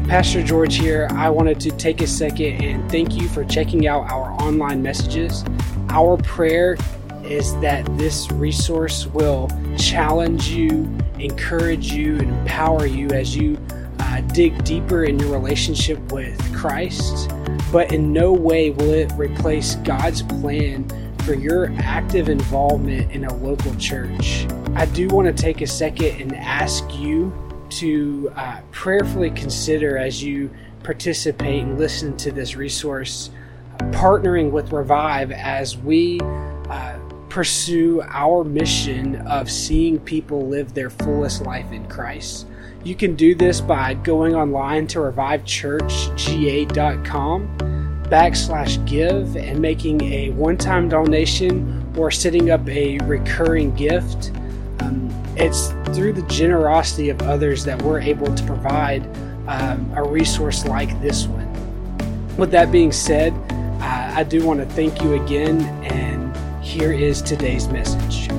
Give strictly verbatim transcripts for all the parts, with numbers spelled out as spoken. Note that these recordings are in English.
Pastor George here. I wanted to take a second and thank you for checking out our online messages. Our prayer is that this resource will challenge you, encourage you, and empower you as you uh, dig deeper in your relationship with Christ. But in no way will it replace God's plan for your active involvement in a local church. I do want to take a second and ask you to uh, prayerfully consider, as you participate and listen to this resource, uh, partnering with Revive as we uh, pursue our mission of seeing people live their fullest life in Christ. You can do this by going online to revive church g a dot com backslash give and making a one-time donation or setting up a recurring gift. Um, it's through the generosity of others that we're able to provide um, a resource like this one. With that being said, uh, I do want to thank you again, and here is today's message.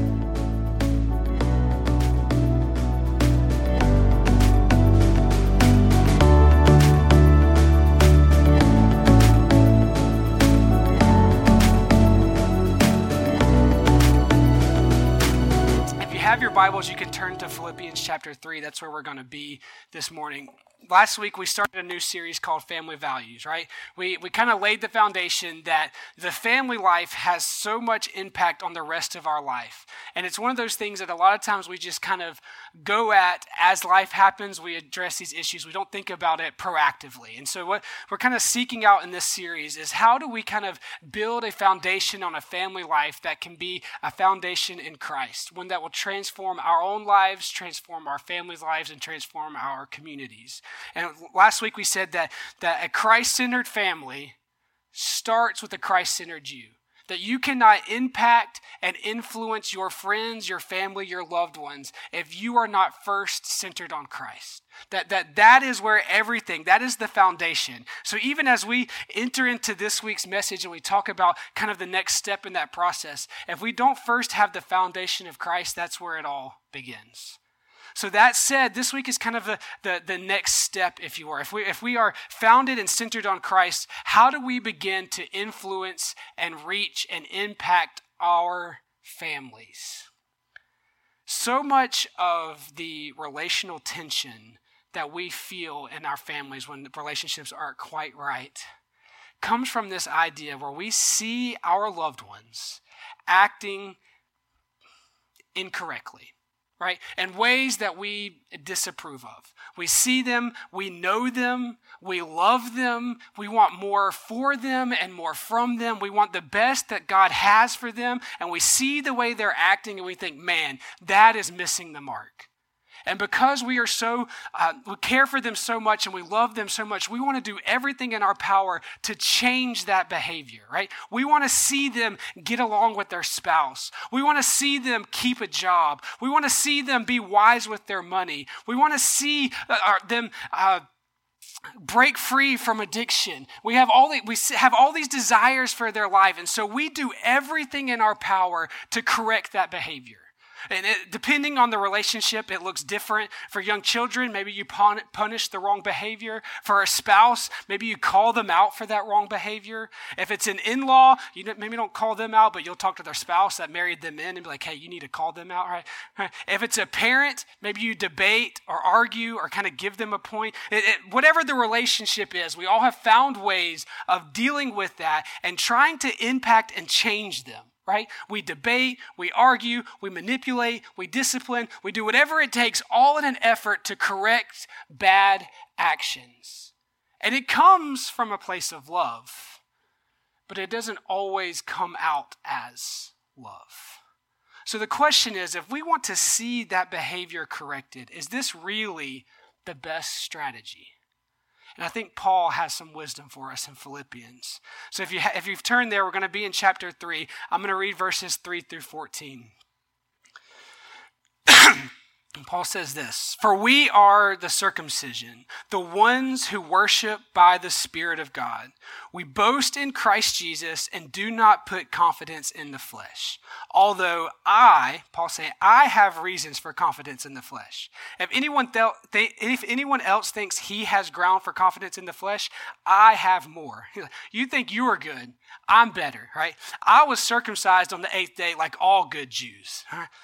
Have your Bibles, you can turn to Philippians chapter three. That's where we're going to be this morning. Last week, we started a new series called Family Values, right? We we kind of laid the foundation that the family life has so much impact on the rest of our life. And it's one of those things that a lot of times we just kind of go at as life happens. We address these issues. We don't think about it proactively. And so what we're kind of seeking out in this series is how do we kind of build a foundation on a family life that can be a foundation in Christ, one that will transform our own lives, transform our families' lives, and transform our communities. And last week we said that, that a Christ-centered family starts with a Christ-centered you. That you cannot impact and influence your friends, your family, your loved ones if you are not first centered on Christ. That, that that is where everything, that is the foundation. So even as we enter into this week's message and we talk about kind of the next step in that process, if we don't first have the foundation of Christ, that's where it all begins. So that said, this week is kind of the, the, the next step, if you will. If we, if we are founded and centered on Christ, how do we begin to influence and reach and impact our families? So much of the relational tension that we feel in our families when the relationships aren't quite right comes from this idea where we see our loved ones acting incorrectly. Right? And ways that we disapprove of. We see them, we know them, we love them, we want more for them and more from them. We want the best that God has for them, and we see the way they're acting and we think, man, that is missing the mark. And because we are so, uh, we care for them so much and we love them so much, we want to do everything in our power to change that behavior, right? We want to see them get along with their spouse. We want to see them keep a job. We want to see them be wise with their money. We want to see uh, them uh, break free from addiction. We have all the, we have all these desires for their life, and so we do everything in our power to correct that behavior. And it, depending on the relationship, it looks different. For young children, maybe you punish the wrong behavior. For a spouse, maybe you call them out for that wrong behavior. If it's an in-law, you maybe don't call them out, but you'll talk to their spouse that married them in and be like, hey, you need to call them out, right? right? If it's a parent, maybe you debate or argue or kind of give them a point. It, it, whatever the relationship is, we all have found ways of dealing with that and trying to impact and change them. Right? We debate, we argue, we manipulate, we discipline, we do whatever it takes, all in an effort to correct bad actions. And it comes from a place of love, but it doesn't always come out as love. So the question is, if we want to see that behavior corrected, is this really the best strategy? And I think Paul has some wisdom for us in Philippians. So if, you ha- if you've turned there, we're going to be in chapter three. I'm going to read verses three through fourteen. Paul says this, "For we are the circumcision, the ones who worship by the Spirit of God. We boast in Christ Jesus and do not put confidence in the flesh. Although I," Paul saying, "I have reasons for confidence in the flesh. If anyone, th- th- if anyone else thinks he has ground for confidence in the flesh, I have more." You think you are good, I'm better, right? I was circumcised on the eighth day like all good Jews.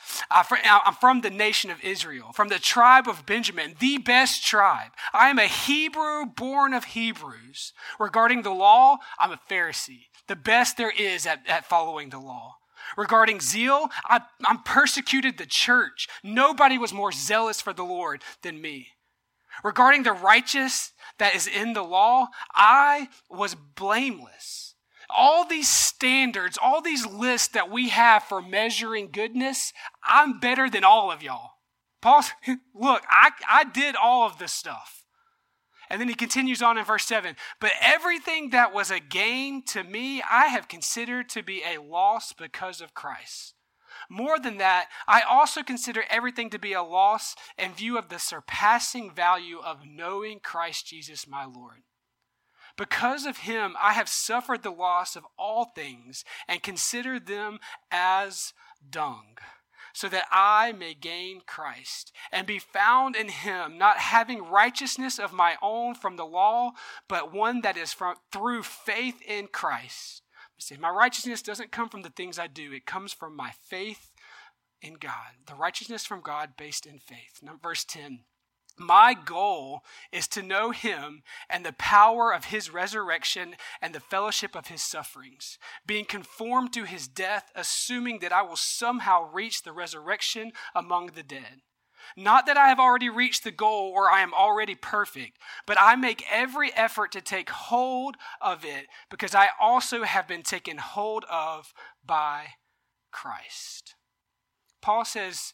I'm from the nation of Israel, from the tribe of Benjamin, the best tribe. I am a Hebrew born of Hebrews. Regarding the law, I'm a Pharisee, the best there is at, at following the law. Regarding zeal, I, I'm persecuted the church. Nobody was more zealous for the Lord than me. Regarding the righteous that is in the law, I was blameless. All these standards, all these lists that we have for measuring goodness, I'm better than all of y'all. Paul, look, I, I did all of this stuff. And then he continues on in verse seven. "But everything that was a gain to me, I have considered to be a loss because of Christ. More than that, I also consider everything to be a loss in view of the surpassing value of knowing Christ Jesus my Lord. Because of him, I have suffered the loss of all things and consider them as dung, so that I may gain Christ and be found in him, not having righteousness of my own from the law, but one that is from through faith in Christ. See, my righteousness doesn't come from the things I do. It comes from my faith in God. The righteousness from God based in faith." Now, verse ten. "My goal is to know him and the power of his resurrection and the fellowship of his sufferings, being conformed to his death, assuming that I will somehow reach the resurrection among the dead. Not that I have already reached the goal or I am already perfect, but I make every effort to take hold of it because I also have been taken hold of by Christ." Paul says,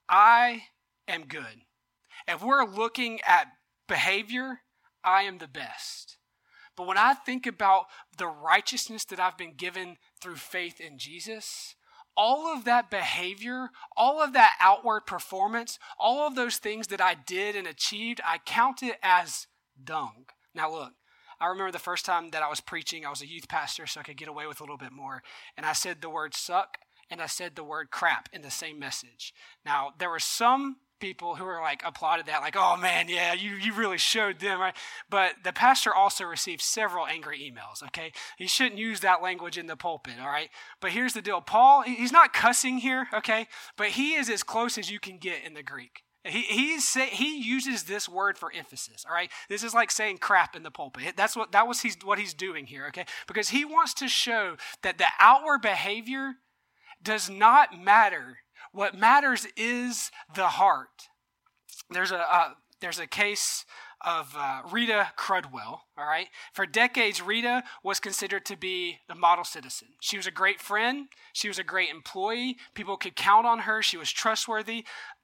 I am good. If we're looking at behavior, I am the best. But when I think about the righteousness that I've been given through faith in Jesus, all of that behavior, all of that outward performance, all of those things that I did and achieved, I count it as dung. Now look, I remember the first time that I was preaching, I was a youth pastor, so I could get away with a little bit more. And I said the word suck and I said the word crap in the same message. Now, there were some people who were like applauded that, like, "Oh man, yeah, you, you really showed them," right? But the pastor also received several angry emails, okay? He shouldn't use that language in the pulpit, all right? But here's the deal. Paul, he's not cussing here, okay? But he is as close as you can get in the Greek. He he's say, he uses this word for emphasis, all right? This is like saying crap in the pulpit. That's what that was he's what he's doing here, okay? Because he wants to show that the outward behavior does not matter. What matters is the heart. There's a uh, there's a case of uh, Rita Crudwell, all right? For decades, Rita was considered to be the model citizen. She was a great friend. She was a great employee. People could count on her. She was trustworthy.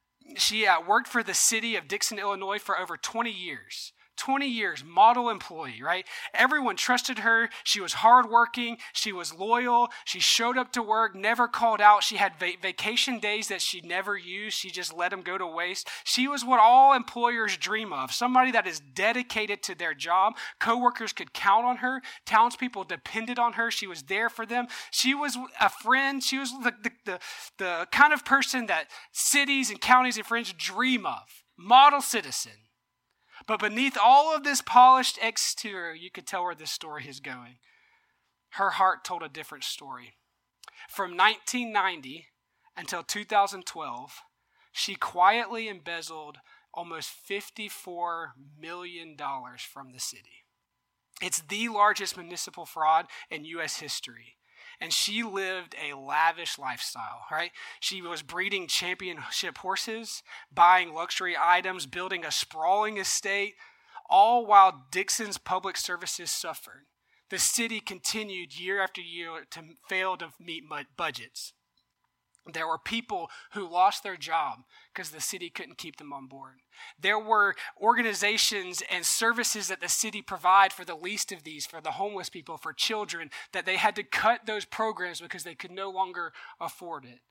She uh, worked for the city of Dixon, Illinois for over twenty years. twenty years, model employee, right? Everyone trusted her. She was hardworking. She was loyal. She showed up to work, never called out. She had va- vacation days that she never used. She just let them go to waste. She was what all employers dream of, somebody that is dedicated to their job. Coworkers could count on her. Townspeople depended on her. She was there for them. She was a friend. She was the, the, the, the kind of person that cities and counties and friends dream of. Model citizen. But beneath all of this polished exterior, you could tell where this story is going. Her heart told a different story. From nineteen ninety until two thousand twelve, she quietly embezzled almost fifty-four million dollars from the city. It's the largest municipal fraud in U S history. And she lived a lavish lifestyle, right? She was breeding championship horses, buying luxury items, building a sprawling estate, all while Dixon's public services suffered. The city continued year after year to fail to meet budgets. There were people who lost their job because the city couldn't keep them on board. There were organizations and services that the city provide for the least of these, for the homeless people, for children, that they had to cut those programs because they could no longer afford it.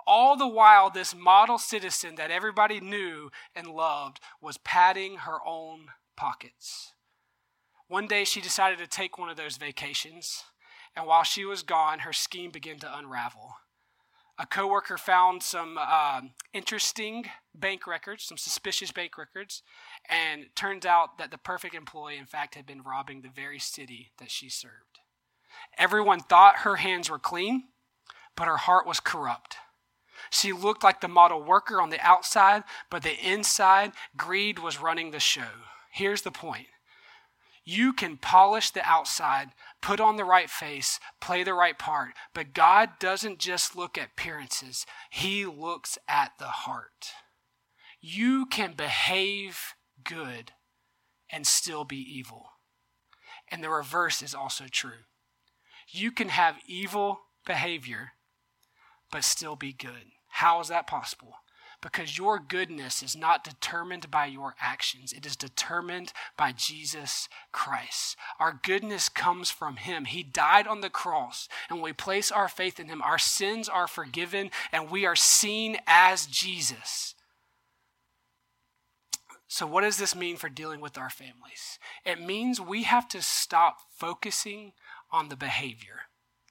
All the while, this model citizen that everybody knew and loved was padding her own pockets. One day she decided to take one of those vacations, and while she was gone, her scheme began to unravel. A coworker found some uh, interesting bank records, some suspicious bank records, and it turns out that the perfect employee, in fact, had been robbing the very city that she served. Everyone thought her hands were clean, but her heart was corrupt. She looked like the model worker on the outside, but the inside, greed was running the show. Here's the point. You can polish the outside, put on the right face, play the right part, but God doesn't just look at appearances. He looks at the heart. You can behave good and still be evil. And the reverse is also true. You can have evil behavior, but still be good. How is that possible? Because your goodness is not determined by your actions. It is determined by Jesus Christ. Our goodness comes from him. He died on the cross, and when we place our faith in him, our sins are forgiven, and we are seen as Jesus. So what does this mean for dealing with our families? It means we have to stop focusing on the behavior.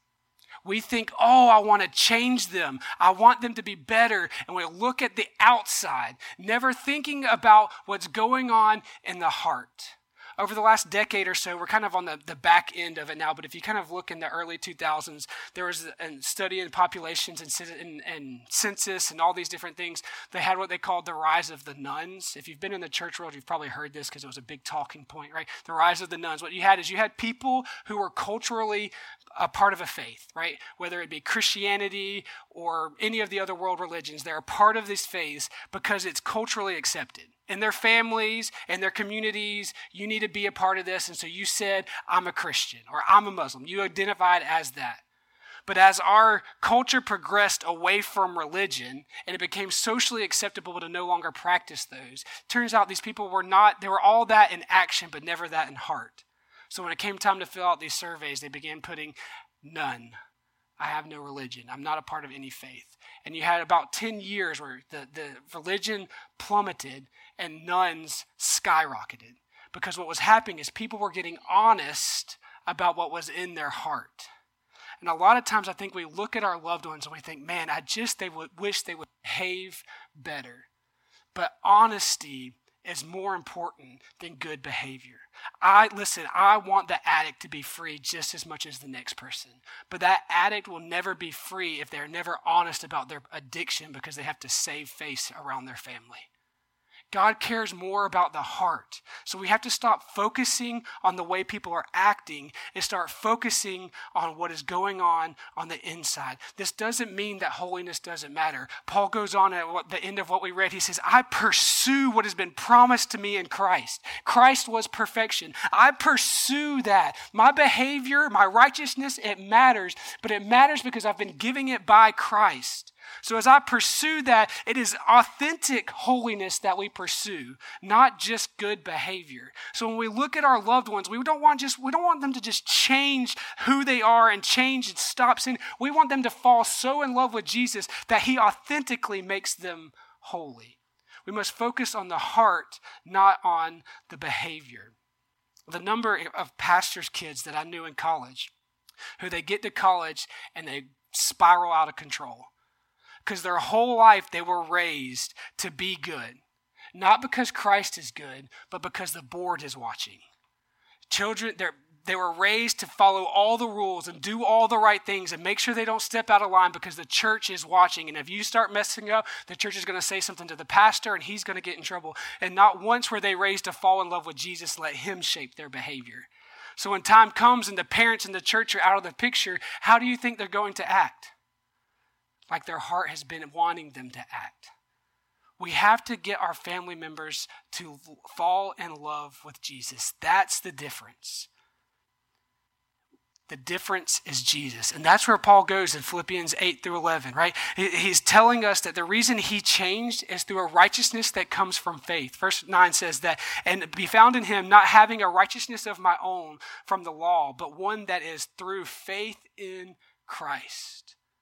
We think, oh, I want to change them. I want them to be better. And we look at the outside, never thinking about what's going on in the heart. Over the last decade or so, we're kind of on the, the back end of it now, but if you kind of look in the early two thousands, there was a study in populations and, and, and census and all these different things. They had what they called the rise of the nuns. If you've been in the church world, you've probably heard this because it was a big talking point, right? The rise of the nuns. What you had is you had people who were culturally a part of a faith, right? Whether it be Christianity or any of the other world religions, they're a part of this faith because it's culturally accepted. In their families and their communities, you need to be a part of this. And so you said, I'm a Christian or I'm a Muslim. You identified as that. But as our culture progressed away from religion and it became socially acceptable to no longer practice those, it turns out these people were not, they were all that in action, but never that in heart. So when it came time to fill out these surveys, they began putting none. I have no religion. I'm not a part of any faith. And you had about ten years where the, the religion plummeted and nuns skyrocketed. Because what was happening is people were getting honest about what was in their heart. And a lot of times I think we look at our loved ones and we think, man, I just they would wish they would behave better. But honesty is more important than good behavior. I listen, I want the addict to be free just as much as the next person. But that addict will never be free if they're never honest about their addiction because they have to save face around their family. God cares more about the heart. So we have to stop focusing on the way people are acting and start focusing on what is going on on the inside. This doesn't mean that holiness doesn't matter. Paul goes on at the end of what we read. He says, I pursue what has been promised to me in Christ. Christ was perfection. I pursue that. My behavior, my righteousness, it matters, but it matters because I've been giving it by Christ. So as I pursue that, it is authentic holiness that we pursue, not just good behavior. So when we look at our loved ones, we don't want just we don't want them to just change who they are and change and stop sin. We want them to fall so in love with Jesus that he authentically makes them holy. We must focus on the heart, not on the behavior. The number of pastors' kids that I knew in college, who they get to college and they spiral out of control. Because their whole life they were raised to be good. Not because Christ is good, but because the board is watching. Children, they were raised to follow all the rules and do all the right things and make sure they don't step out of line because the church is watching. And if you start messing up, the church is going to say something to the pastor and he's going to get in trouble. And not once were they raised to fall in love with Jesus, let him shape their behavior. So when time comes and the parents in the church are out of the picture, how do you think they're going to act? Like their heart has been wanting them to act. We have to get our family members to fall in love with Jesus. That's the difference. The difference is Jesus. And that's where Paul goes in Philippians eight through eleven, right? He's telling us that the reason he changed is through a righteousness that comes from faith. Verse nine says that, and be found in him, not having a righteousness of my own from the law, but one that is through faith in Christ.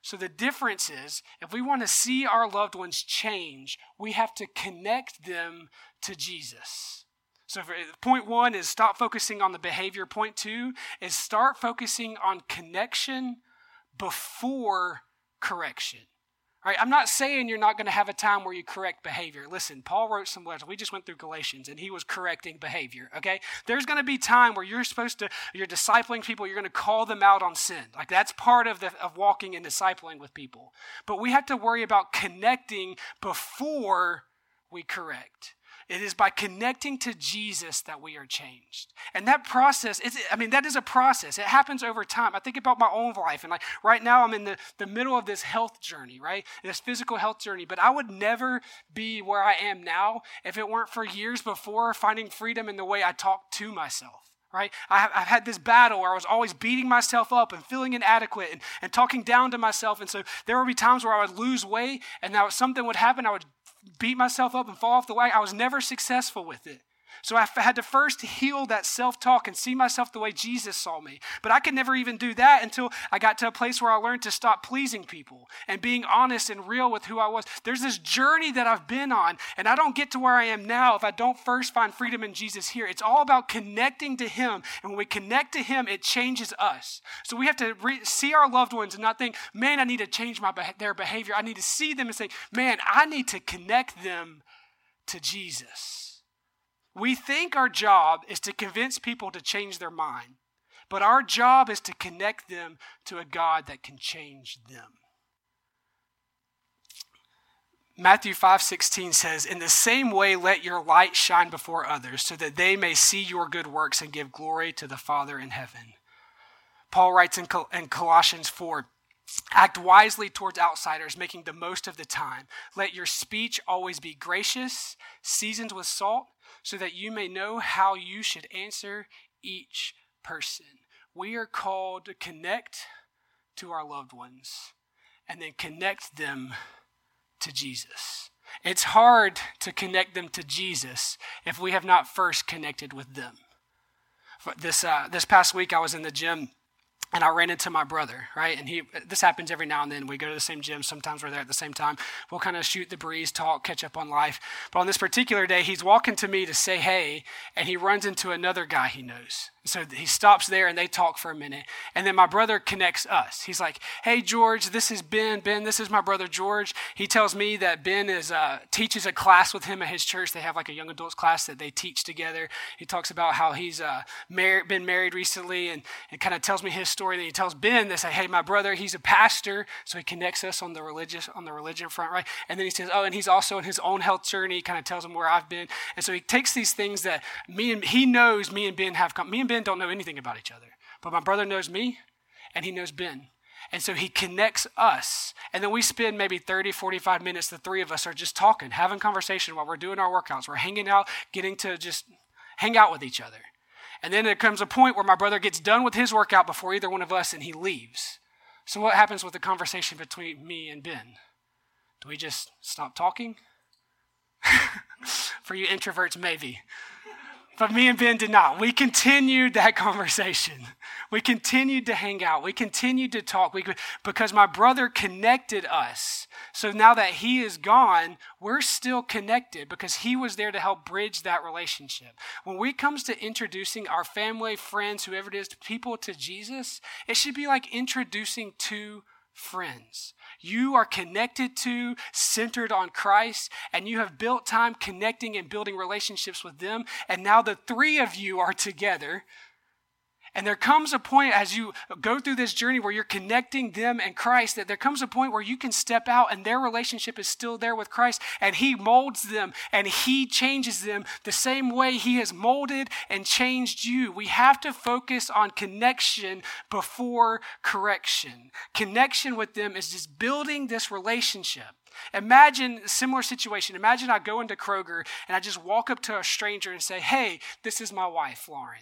So the difference is, if we want to see our loved ones change, we have to connect them to Jesus. So for, point one is stop focusing on the behavior. Point two is start focusing on connection before correction. All right, I'm not saying you're not going to have a time where you correct behavior. Listen, Paul wrote some letters. We just went through Galatians, and he was correcting behavior, okay? There's going to be time where you're supposed to, you're discipling people, you're going to call them out on sin. Like, that's part of, the, of walking and discipling with people. But we have to worry about connecting before we correct. It is by connecting to Jesus that we are changed. And that process, is, I mean, that is a process. It happens over time. I think about my own life. And like right now I'm in the, the middle of this health journey, right? This physical health journey. But I would never be where I am now if it weren't for years before finding freedom in the way I talk to myself. Right? I, I've had this battle where I was always beating myself up and feeling inadequate and, and talking down to myself. And so there would be times where I would lose weight and now something would happen. I would beat myself up and fall off the wagon. I was never successful with it. So I had to first heal that self-talk and see myself the way Jesus saw me. But I could never even do that until I got to a place where I learned to stop pleasing people and being honest and real with who I was. There's this journey that I've been on, and I don't get to where I am now if I don't first find freedom in Jesus here. It's all about connecting to him, and when we connect to him, it changes us. So we have to re- see our loved ones and not think, man, I need to change my be- their behavior. I need to see them and say, man, I need to connect them to Jesus. We think our job is to convince people to change their mind, but our job is to connect them to a God that can change them. Matthew five sixteen says, in the same way, let your light shine before others so that they may see your good works and give glory to the Father in heaven. Paul writes in, Col- in Colossians four, act wisely towards outsiders, making the most of the time. Let your speech always be gracious, seasoned with salt, so that you may know how you should answer each person. We are called to connect to our loved ones and then connect them to Jesus. It's hard to connect them to Jesus if we have not first connected with them. This uh, this past week I was in the gym and I ran into my brother, right? And he, this happens every now and then. We go to the same gym. Sometimes we're there at the same time. We'll kind of shoot the breeze, talk, catch up on life. But on this particular day, he's walking to me to say hey, and he runs into another guy he knows. So he stops there and they talk for a minute. And then my brother connects us. He's like, hey, George, this is Ben. Ben, this is my brother, George. He tells me that Ben is uh, teaches a class with him at his church. They have like a young adults class that they teach together. He talks about how he's uh, mar- been married recently and, and kind of tells me his story. Then he tells Ben that, say, hey, my brother, he's a pastor. So he connects us on the religious, on the religion front, right? And then he says, oh, and he's also in his own health journey. He kind of tells him where I've been. And so he takes these things that me and he knows me and Ben have come. Me and Ben don't know anything about each other, but my brother knows me and he knows Ben. And so he connects us. And then we spend maybe thirty, forty-five minutes, the three of us are just talking, having conversation while we're doing our workouts. We're hanging out, getting to just hang out with each other. And then there comes a point where my brother gets done with his workout before either one of us and he leaves. So what happens with the conversation between me and Ben? Do we just stop talking? For you introverts, maybe. But me and Ben did not. We continued that conversation. We continued to hang out. We continued to talk we, because my brother connected us. So now that he is gone, we're still connected because he was there to help bridge that relationship. When we comes to introducing our family, friends, whoever it is, to people to Jesus, it should be like introducing two friends. You are connected to, centered on Christ, and you have built time connecting and building relationships with them. And now the three of you are together. And there comes a point as you go through this journey where you're connecting them and Christ, that there comes a point where you can step out and their relationship is still there with Christ, and he molds them and he changes them the same way he has molded and changed you. We have to focus on connection before correction. Connection with them is just building this relationship. Imagine a similar situation. Imagine I go into Kroger and I just walk up to a stranger and say, hey, this is my wife, Lauren.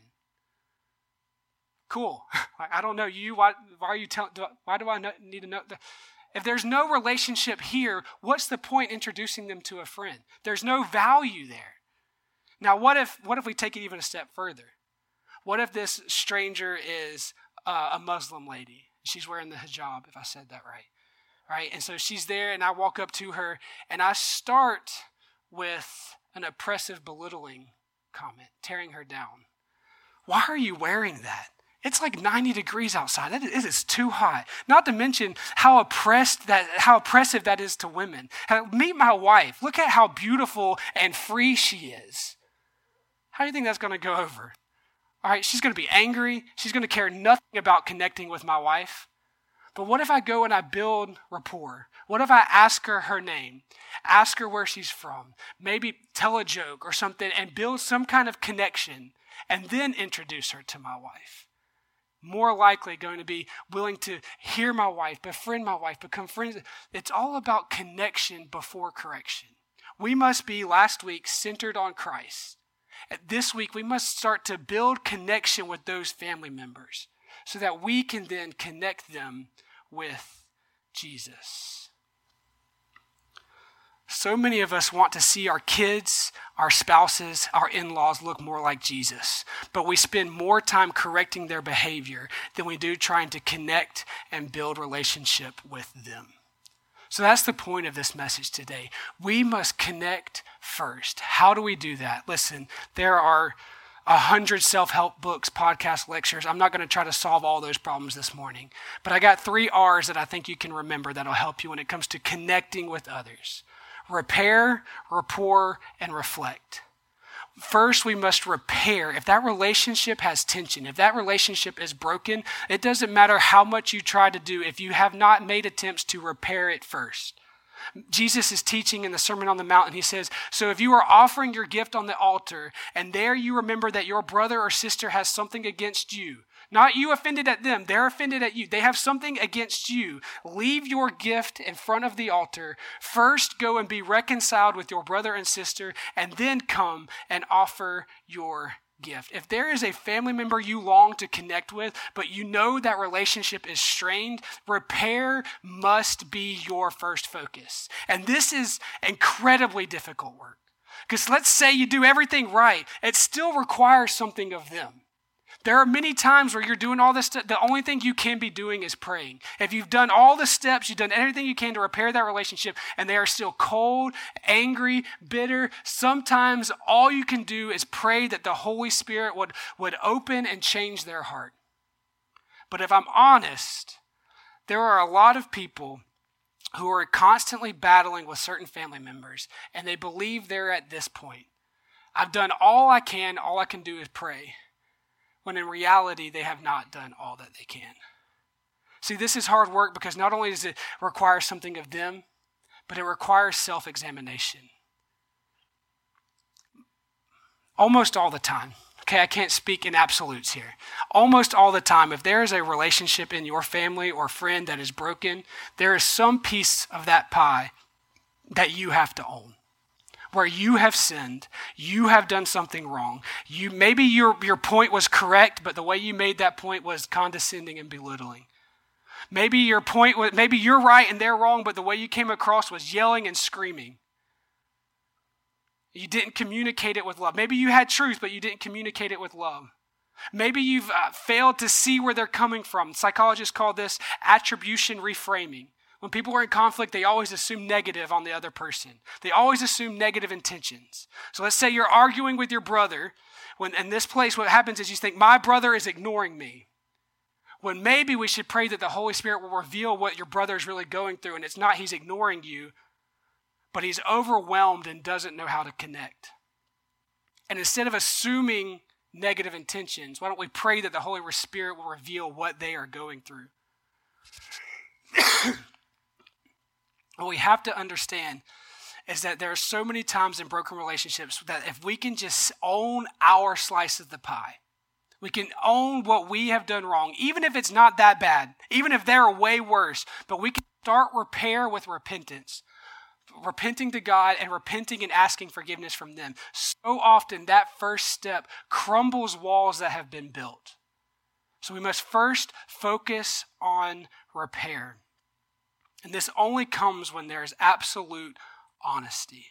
Cool. I don't know you. Why, why are you telling? Why do I know, need to know? If there's no relationship here, what's the point introducing them to a friend? There's no value there. Now, what if what if we take it even a step further? What if this stranger is uh, a Muslim lady? She's wearing the hijab, if I said that right. right? And so she's there, and I walk up to her, and I start with an oppressive, belittling comment, tearing her down. Why are you wearing that? It's like ninety degrees outside. It is too hot. Not to mention how oppressed that, how oppressive that is to women. Meet my wife. Look at how beautiful and free she is. How do you think that's going to go over? All right, she's going to be angry. She's going to care nothing about connecting with my wife. But what if I go and I build rapport? What if I ask her her name, ask her where she's from, maybe tell a joke or something and build some kind of connection and then introduce her to my wife? More likely going to be willing to hear my wife, befriend my wife, become friends. It's all about connection before correction. We must be, last week, centered on Christ. This week, we must start to build connection with those family members so that we can then connect them with Jesus. So many of us want to see our kids, our spouses, our in-laws look more like Jesus, but we spend more time correcting their behavior than we do trying to connect and build relationship with them. So that's the point of this message today. We must connect first. How do we do that? Listen, there are a hundred self-help books, podcasts, lectures. I'm not going to try to solve all those problems this morning, but I got three R's that I think you can remember that'll help you when it comes to connecting with others. Repair, rapport, and reflect. First, we must repair. If that relationship has tension, if that relationship is broken, it doesn't matter how much you try to do if you have not made attempts to repair it first. Jesus is teaching in the Sermon on the Mount, and he says, so if you are offering your gift on the altar, and there you remember that your brother or sister has something against you, not you offended at them, they're offended at you. They have something against you. Leave your gift in front of the altar. First, go and be reconciled with your brother and sister, and then come and offer your gift. If there is a family member you long to connect with, but you know that relationship is strained, repair must be your first focus. And this is incredibly difficult work. Because let's say you do everything right, it still requires something of them. There are many times where you're doing all this stuff. The only thing you can be doing is praying. If you've done all the steps, you've done everything you can to repair that relationship, and they are still cold, angry, bitter, sometimes all you can do is pray that the Holy Spirit would, would open and change their heart. But if I'm honest, there are a lot of people who are constantly battling with certain family members, and they believe they're at this point. I've done all I can, all I can do is pray. When in reality, they have not done all that they can. See, this is hard work because not only does it require something of them, but it requires self-examination. Almost all the time, okay, I can't speak in absolutes here. Almost all the time, if there is a relationship in your family or friend that is broken, there is some piece of that pie that you have to own. Where you have sinned, you have done something wrong. You maybe your, your point was correct, but the way you made that point was condescending and belittling. Maybe your point was, maybe you're right and they're wrong, but the way you came across was yelling and screaming. You didn't communicate it with love. Maybe you had truth, but you didn't communicate it with love. Maybe you've uh, failed to see where they're coming from. Psychologists call this attribution reframing. When people are in conflict, they always assume negative on the other person. They always assume negative intentions. So let's say you're arguing with your brother. When in this place, what happens is you think, my brother is ignoring me. When maybe we should pray that the Holy Spirit will reveal what your brother is really going through. And it's not he's ignoring you, but he's overwhelmed and doesn't know how to connect. And instead of assuming negative intentions, why don't we pray that the Holy Spirit will reveal what they are going through? What we have to understand is that there are so many times in broken relationships that if we can just own our slice of the pie, we can own what we have done wrong, even if it's not that bad, even if they're way worse, but we can start repair with repentance, repenting to God and repenting and asking forgiveness from them. So often that first step crumbles walls that have been built. So we must first focus on repair. And this only comes when there is absolute honesty.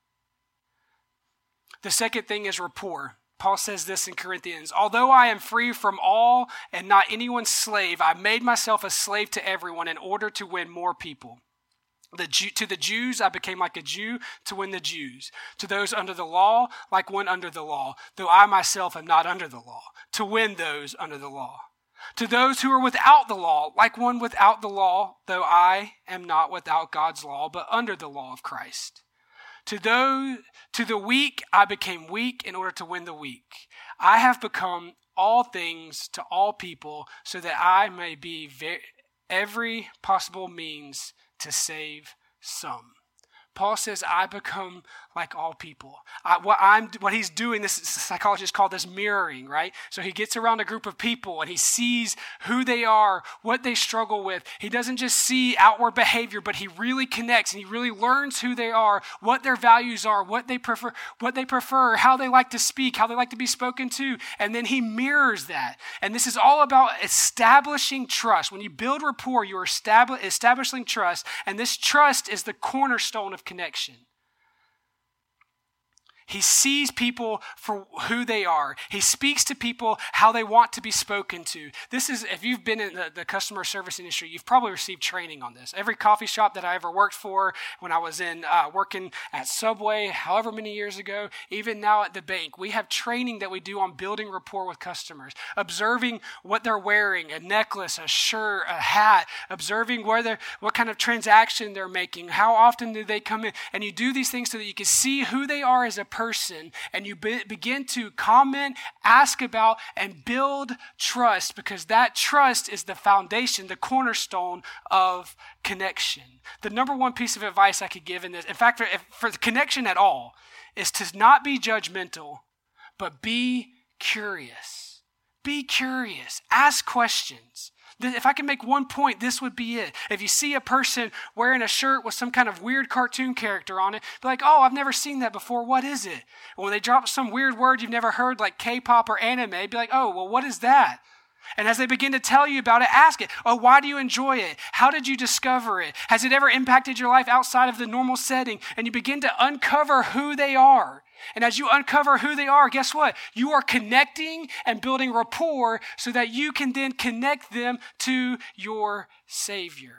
The second thing is rapport. Paul says this in Corinthians, although I am free from all and not anyone's slave, I made myself a slave to everyone in order to win more people. The Jew, to the Jews, I became like a Jew to win the Jews. To those under the law, like one under the law, though I myself am not under the law, to win those under the law. To those who are without the law, like one without the law, though I am not without God's law, but under the law of Christ. To those, to the weak, I became weak in order to win the weak. I have become all things to all people, so that I may be very, every possible means to save some. Paul says, I become like all people. I, what I'm, what he's doing, this psychologists call this mirroring, right? So he gets around a group of people and he sees who they are, what they struggle with. He doesn't just see outward behavior, but he really connects and he really learns who they are, what their values are, what they prefer, what they prefer, how they like to speak, how they like to be spoken to, and then he mirrors that. And this is all about establishing trust. When you build rapport, you're establish, establishing trust, and this trust is the cornerstone of connection. He sees people for who they are. He speaks to people how they want to be spoken to. This is, if you've been in the, the customer service industry, you've probably received training on this. Every coffee shop that I ever worked for, when I was in uh, working at Subway, however many years ago, even now at the bank, we have training that we do on building rapport with customers, observing what they're wearing, a necklace, a shirt, a hat, observing where they're, what kind of transaction they're making, how often do they come in, and you do these things so that you can see who they are as a person, and you be, begin to comment, ask about, and build trust, because that trust is the foundation, the cornerstone of connection. The number one piece of advice I could give in this, in fact, for, for the connection at all, is to not be judgmental, but be curious. Be curious. Ask questions. If I can make one point, this would be it. If you see a person wearing a shirt with some kind of weird cartoon character on it, be like, oh, I've never seen that before. What is it? And when they drop some weird word you've never heard, like K-pop or anime, be like, oh, well, what is that? And as they begin to tell you about it, ask it. Oh, why do you enjoy it? How did you discover it? Has it ever impacted your life outside of the normal setting? And you begin to uncover who they are. And as you uncover who they are, guess what? You are connecting and building rapport so that you can then connect them to your Savior.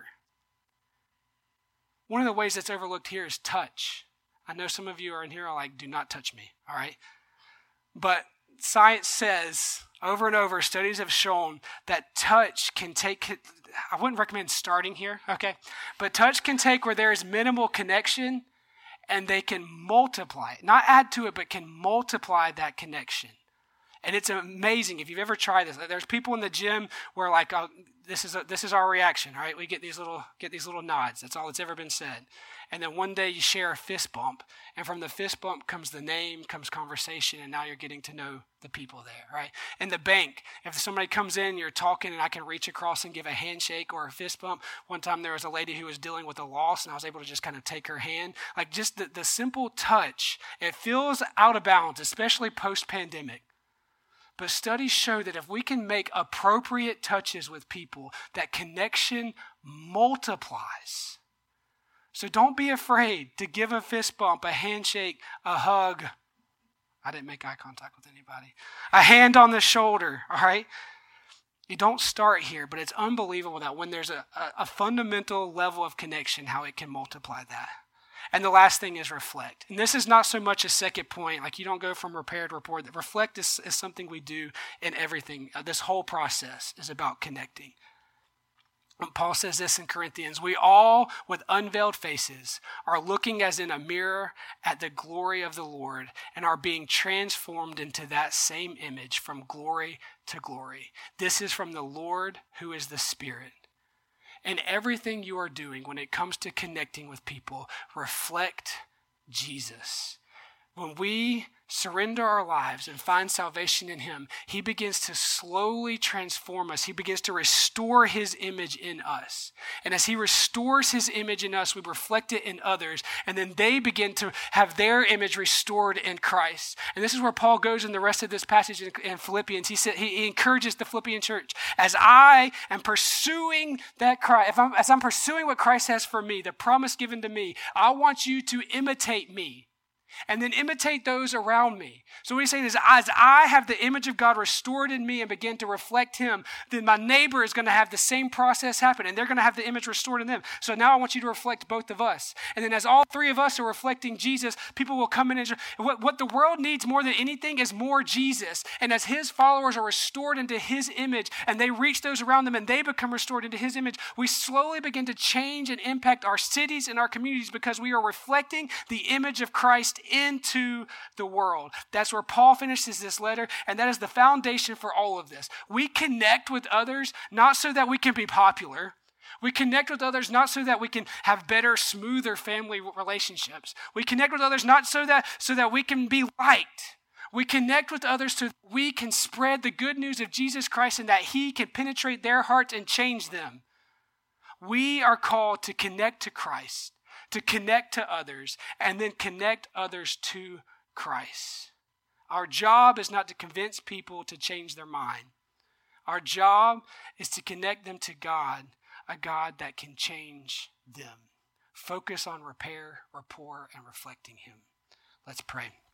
One of the ways that's overlooked here is touch. I know some of you are in here are like, do not touch me, all right? But science says over and over, studies have shown that touch can take, I wouldn't recommend starting here, okay? But touch can take where there is minimal connection, and they can multiply it. Not add to it, but can multiply that connection. And it's amazing. If you've ever tried this, there's people in the gym where like, oh, this is a, this is our reaction, right? We get these little get these little nods. That's all that's ever been said. And then one day you share a fist bump, and from the fist bump comes the name, comes conversation, and now you're getting to know the people there, right? In the bank, if somebody comes in, you're talking, and I can reach across and give a handshake or a fist bump. One time there was a lady who was dealing with a loss, and I was able to just kind of take her hand. Like just the, the simple touch, it feels out of bounds, especially post-pandemic. But studies show that if we can make appropriate touches with people, that connection multiplies. So don't be afraid to give a fist bump, a handshake, a hug. I didn't make eye contact with anybody. A hand on the shoulder, all right? You don't start here, but it's unbelievable that when there's a, a, a fundamental level of connection, how it can multiply that. And the last thing is reflect. And this is not so much a second point, like you don't go from repair to report. That reflect is, is something we do in everything. Uh, this whole process is about connecting. And Paul says this in Corinthians, we all with unveiled faces are looking as in a mirror at the glory of the Lord and are being transformed into that same image from glory to glory. This is from the Lord who is the Spirit. And everything you are doing when it comes to connecting with people, reflect Jesus. When we surrender our lives and find salvation in Him, He begins to slowly transform us. He begins to restore His image in us. And as He restores His image in us, we reflect it in others. And then they begin to have their image restored in Christ. And this is where Paul goes in the rest of this passage in, in Philippians. He said he encourages the Philippian church. As I am pursuing that Christ, if I'm, as I'm pursuing what Christ has for me, the promise given to me, I want you to imitate me. and then imitate those around me. So what he's saying is, as I have the image of God restored in me and begin to reflect him, then my neighbor is going to have the same process happen, and they're going to have the image restored in them. So now I want you to reflect both of us. And then as all three of us are reflecting Jesus, people will come in and what, what the world needs more than anything is more Jesus. And as his followers are restored into his image, and they reach those around them, and they become restored into his image, we slowly begin to change and impact our cities and our communities because we are reflecting the image of Christ into the world. That's where Paul finishes this letter, and that is the foundation for all of this. We connect with others not so that we can be popular. We connect with others not so that we can have better, smoother family relationships. We connect with others not so that so that we can be liked. We connect with others so that we can spread the good news of Jesus Christ and that he can penetrate their hearts and change them. We are called to connect to Christ, to connect to others, and then connect others to Christ. Our job is not to convince people to change their mind. Our job is to connect them to God, a God that can change them. Focus on repair, rapport, and reflecting him. Let's pray.